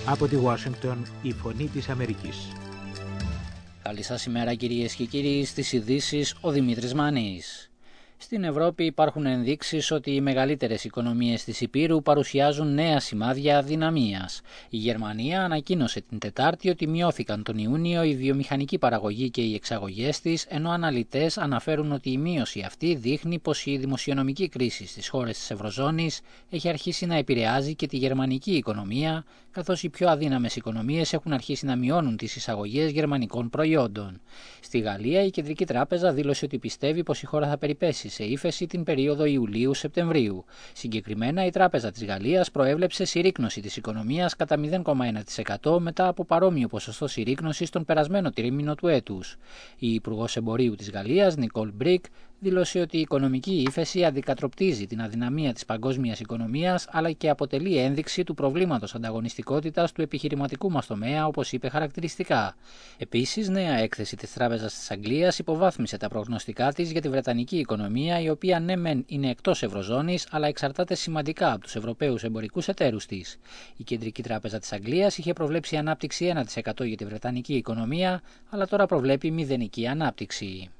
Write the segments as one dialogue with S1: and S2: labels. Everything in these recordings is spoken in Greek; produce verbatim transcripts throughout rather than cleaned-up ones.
S1: Από τη Ουάσιγκτον, η Φωνή της Αμερικής.
S2: Καλή σας ημέρα κυρίες και κύριοι, στις ειδήσεις ο Δημήτρης Μάνης. Στην Ευρώπη υπάρχουν ενδείξεις ότι οι μεγαλύτερες οικονομίες της Υπήρου παρουσιάζουν νέα σημάδια αδυναμίας. Η Γερμανία ανακοίνωσε την Τετάρτη ότι μειώθηκαν τον Ιούνιο η βιομηχανική παραγωγή και οι εξαγωγές της, ενώ αναλυτές αναφέρουν ότι η μείωση αυτή δείχνει πως η δημοσιονομική κρίση στις χώρες της Ευρωζώνης έχει αρχίσει να επηρεάζει και τη γερμανική οικονομία, καθώς οι πιο αδύναμες οικονομίες έχουν αρχίσει να μειώνουν τις εισαγωγές γερμανικών προϊόντων. Στη Γαλλία, η Κεντρική Τράπεζα δήλωσε ότι πιστεύει πως η χώρα θα περιπέσει σε ύφεση την περίοδο Ιουλίου-Σεπτεμβρίου. Συγκεκριμένα, η Τράπεζα της Γαλλίας προέβλεψε συρρίκνωση της οικονομίας κατά μηδέν κόμμα ένα τοις εκατό μετά από παρόμοιο ποσοστό συρρίκνωσης τον περασμένο τρίμηνο του έτους. Η Υπουργός Εμπορίου της Γαλλίας, Νικόλ Μπρικ, δήλωσε ότι η οικονομική ύφεση αντικατροπτρίζει την αδυναμία της παγκόσμιας οικονομίας, αλλά και αποτελεί ένδειξη του προβλήματος ανταγωνιστικότητας του επιχειρηματικού μας τομέα, όπως είπε χαρακτηριστικά. Επίσης, νέα έκθεση της Τράπεζας της Αγγλίας υποβάθμισε τα προγνωστικά της για τη βρετανική οικονομία, η οποία ναι μεν είναι εκτός Ευρωζώνης, αλλά εξαρτάται σημαντικά από τους Ευρωπαίους εμπορικούς εταίρους της. Η Κεντρική Τράπεζα της Αγγλίας είχε προβλέψει ανάπτυξη ένα τοις εκατό για τη βρετανική οικονομία, αλλά τώρα προβλέπει μηδενική ανάπτυξη.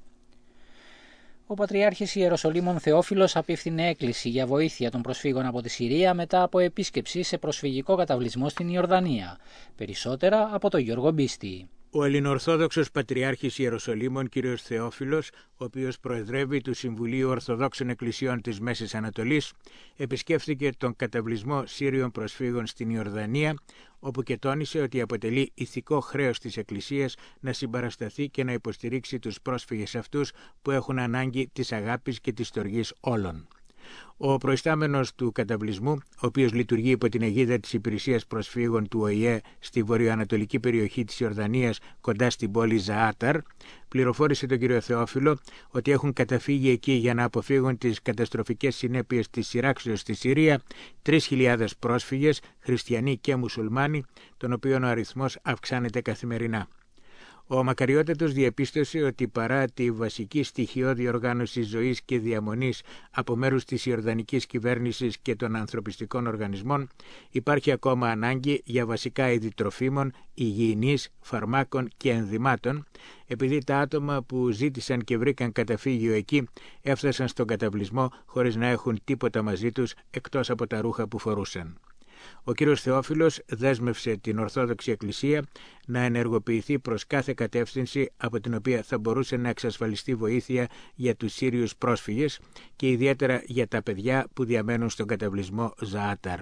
S2: Ο Πατριάρχης Ιεροσολύμων Θεόφιλος απίφθινε έκκληση για βοήθεια των προσφύγων από τη Συρία μετά από επίσκεψη σε προσφυγικό καταβλισμό στην Ιορδανία. Περισσότερα από τον Γιώργο Μπίστη.
S1: Ο Ελληνοορθόδοξος Πατριάρχης Ιεροσολύμων κ. Θεόφιλος, ο οποίος προεδρεύει του Συμβουλίου Ορθοδόξων Εκκλησιών της Μέσης Ανατολής, επισκέφθηκε τον καταβλισμό Σύριων προσφύγων στην Ιορδανία, όπου και τόνισε ότι αποτελεί ηθικό χρέος της Εκκλησίας να συμπαρασταθεί και να υποστηρίξει τους πρόσφυγες αυτούς που έχουν ανάγκη της αγάπης και της στοργής όλων. Ο προϊστάμενος του καταβλισμού, ο οποίος λειτουργεί υπό την αιγίδα της Υπηρεσίας Προσφύγων του Ο Η Ε στη βορειοανατολική περιοχή της Ιορδανίας κοντά στην πόλη Ζαάταρ, πληροφόρησε τον κύριο Θεόφιλο ότι έχουν καταφύγει εκεί για να αποφύγουν τις καταστροφικές συνέπειες της σειράξεως στη Συρία τρεις χιλιάδες πρόσφυγες, χριστιανοί και μουσουλμάνοι, των οποίων ο αριθμός αυξάνεται καθημερινά. Ο Μακαριότατος διαπίστωσε ότι παρά τη βασική στοιχειώδη οργάνωση ζωής και διαμονής από μέρους της Ιορδανικής κυβέρνησης και των ανθρωπιστικών οργανισμών, υπάρχει ακόμα ανάγκη για βασικά είδη τροφίμων, υγιεινής, φαρμάκων και ενδυμάτων, επειδή τα άτομα που ζήτησαν και βρήκαν καταφύγιο εκεί έφτασαν στον καταβλισμό χωρίς να έχουν τίποτα μαζί τους εκτός από τα ρούχα που φορούσαν. Ο κύριος Θεόφιλος δέσμευσε την Ορθόδοξη Εκκλησία να ενεργοποιηθεί προς κάθε κατεύθυνση από την οποία θα μπορούσε να εξασφαλιστεί βοήθεια για τους Σύριους πρόσφυγες και ιδιαίτερα για τα παιδιά που διαμένουν στον καταβλισμό Ζαάταρ.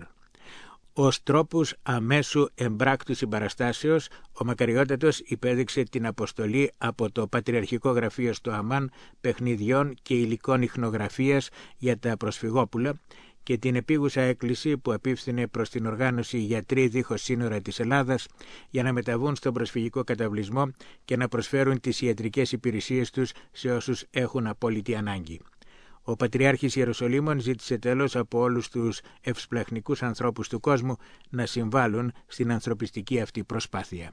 S1: Ως τρόπους αμέσου εμπράκτου συμπαραστάσεως, ο Μακαριότατος υπέδειξε την αποστολή από το Πατριαρχικό Γραφείο στο Αμάν παιχνιδιών και υλικών ιχνογραφίας για τα προσφυγόπουλα και την επίγουσα έκκληση που απίφθινε προς την οργάνωση Γιατροί Δίχως Σύνορα της Ελλάδας για να μεταβούν στον προσφυγικό καταβλισμό και να προσφέρουν τις ιατρικές υπηρεσίες τους σε όσους έχουν απόλυτη ανάγκη. Ο Πατριάρχης Ιεροσολύμων ζήτησε τέλος από όλους τους ευσπλαχνικούς ανθρώπους του κόσμου να συμβάλλουν στην ανθρωπιστική αυτή προσπάθεια.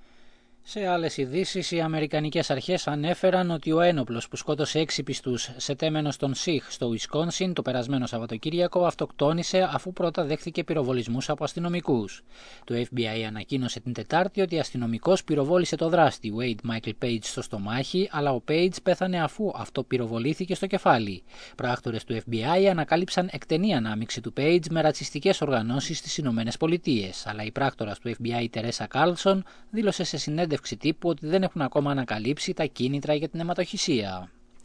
S2: Σε άλλες ειδήσεις, οι αμερικανικές αρχές ανέφεραν ότι ο ένοπλος που σκότωσε έξι πιστούς σε τέμενο στον Σιχ στο Ουισκόνσιν το περασμένο Σαββατοκύριακο αυτοκτόνησε αφού πρώτα δέχθηκε πυροβολισμούς από αστυνομικούς. Το Εφ Μπι Άι ανακοίνωσε την Τετάρτη ότι αστυνομικός πυροβόλησε το δράστη Wade Michael Page στο στομάχι, αλλά ο Page πέθανε αφού αυτό πυροβολήθηκε στο κεφάλι. Πράκτορες του Εφ Μπι Άι ανακάλυψαν εκτενή ανάμειξη του Page με ρατσιστικές οργανώσεις στις Ηνωμένες Πολιτείες, αλλά η πράκτορας του Εφ Μπι Άι Τερέσα Κάρλσον δήλωσε σε συνέντευξη τύπου ότι δεν έχουν ακόμα ανακαλύψει τα κίνητρα για την αιματοχυσία.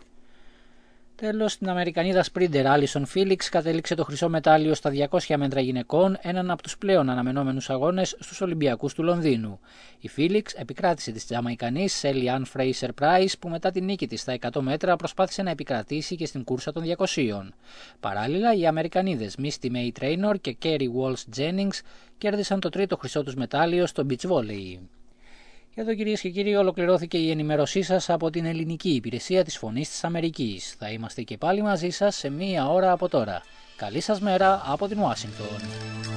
S2: Τέλος, στην Αμερικανίδα σπρίντερ Άλισον Φίλιξ κατέληξε το χρυσό μετάλλιο στα διακόσια μέτρα γυναικών, έναν από τους πλέον αναμενόμενους αγώνες στους Ολυμπιακούς του Λονδίνου. Η Φίλιξ επικράτησε της Τζαμαϊκανής Σέλι Ανν Φρέισερ Πράις, που μετά την νίκη της στα εκατό μέτρα προσπάθησε να επικρατήσει και στην κούρσα των διακοσίων. Παράλληλα, οι Αμερικανίδες Misty May Trainor και Kerry Walsh Jennings κέρδισαν το τρίτο χρυσό τους μετάλλιο στο beach volley. Και εδώ, κυρίες και κύριοι, ολοκληρώθηκε η ενημέρωσή σας από την ελληνική υπηρεσία της Φωνής της Αμερικής. Θα είμαστε και πάλι μαζί σας σε μία ώρα από τώρα. Καλή σας μέρα από την Ουάσιγκτον.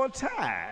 S3: more time.